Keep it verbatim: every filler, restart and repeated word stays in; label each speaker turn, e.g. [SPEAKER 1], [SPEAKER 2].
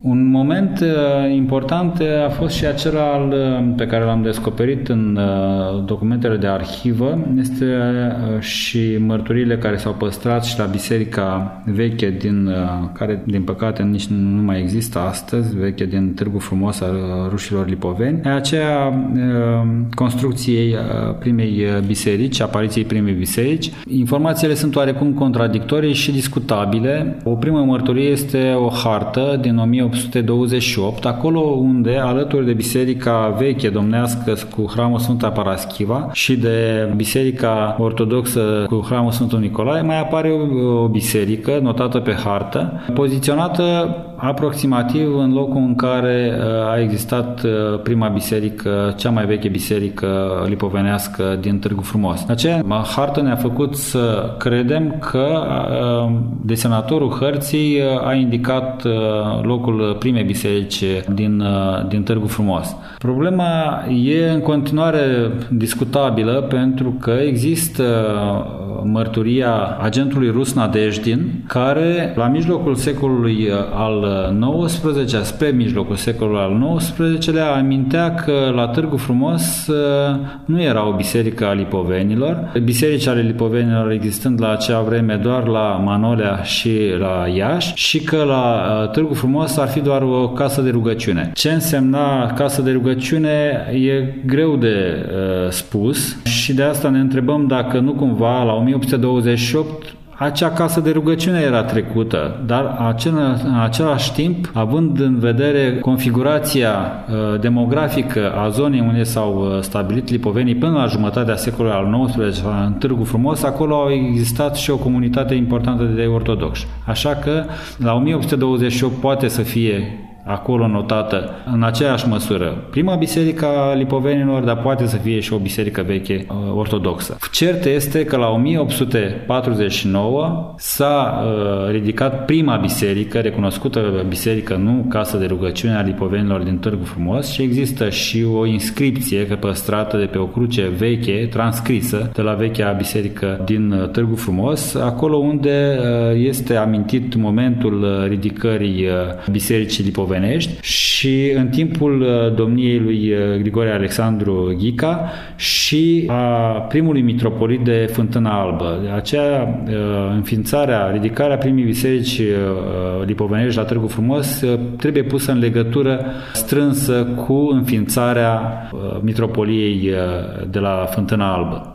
[SPEAKER 1] Un moment uh, important a fost și acela al, pe care l-am descoperit în uh, documentele de arhivă, este uh, și mărturiile care s-au păstrat și la biserica veche, din, uh, care din păcate nici nu mai există astăzi, veche din Târgu Frumos al uh, rușilor lipoveni, aceea uh, construcției uh, primei biserici, apariției primei biserici. Informațiile sunt oarecum contradictorii și discutabile. O primă mărturie este o hartă din o mie opt sute douăzeci și opt, acolo unde, alături de biserica veche domnească cu hramul Sfânta Paraschiva și de biserica ortodoxă cu hramul Sfântul Nicolae, mai apare o, o biserică notată pe hartă, poziționată aproximativ în locul în care a existat prima biserică, cea mai veche biserică lipovenească din Târgu Frumos. Aceea hartă ne-a făcut să credem că desenatorul hărții a indicat locul primei biserici din, din Târgu Frumos. Problema e în continuare discutabilă pentru că există mărturia agentului rus Nadejdin, care la mijlocul secolului al nouăsprezecelea, spre mijlocul secolului al nouăsprezecelea, amintea că la Târgu Frumos nu era o biserică a lipovenilor, biserici ale lipovenilor existând la acea vreme doar la Manolea și la Iași, și că la Târgu Frumos ar fi doar o casă de rugăciune. Ce însemna casă de rugăciune e greu de uh, spus și de asta ne întrebăm dacă nu cumva la o mie opt sute douăzeci și opt acea casă de rugăciune era trecută, dar acel, în același timp, având în vedere configurația uh, demografică a zonei unde s-au uh, stabilit lipovenii până la jumătatea secolului al nouăsprezecelea în Târgu Frumos, acolo au existat și o comunitate importantă de ortodoxi. Așa că la o mie opt sute douăzeci și opt poate să fie acolo notată în aceeași măsură prima biserică a lipovenilor, dar poate să fie și o biserică veche ortodoxă. Cert este că la o mie opt sute patruzeci și nouă s-a uh, ridicat prima biserică, recunoscută biserică, nu casă de rugăciune a lipovenilor din Târgu Frumos, și există și o inscripție păstrată de pe o cruce veche, transcrisă de la vechea biserică din Târgu Frumos, acolo unde uh, este amintit momentul ridicării uh, bisericii lipoveni și în timpul domniei lui Grigore Alexandru Ghica și a primului mitropolit de Fântâna Albă. Aceea înființarea, ridicarea primii biserici lipovenești la Târgu Frumos trebuie pusă în legătură strânsă cu înființarea mitropoliei de la Fântâna Albă.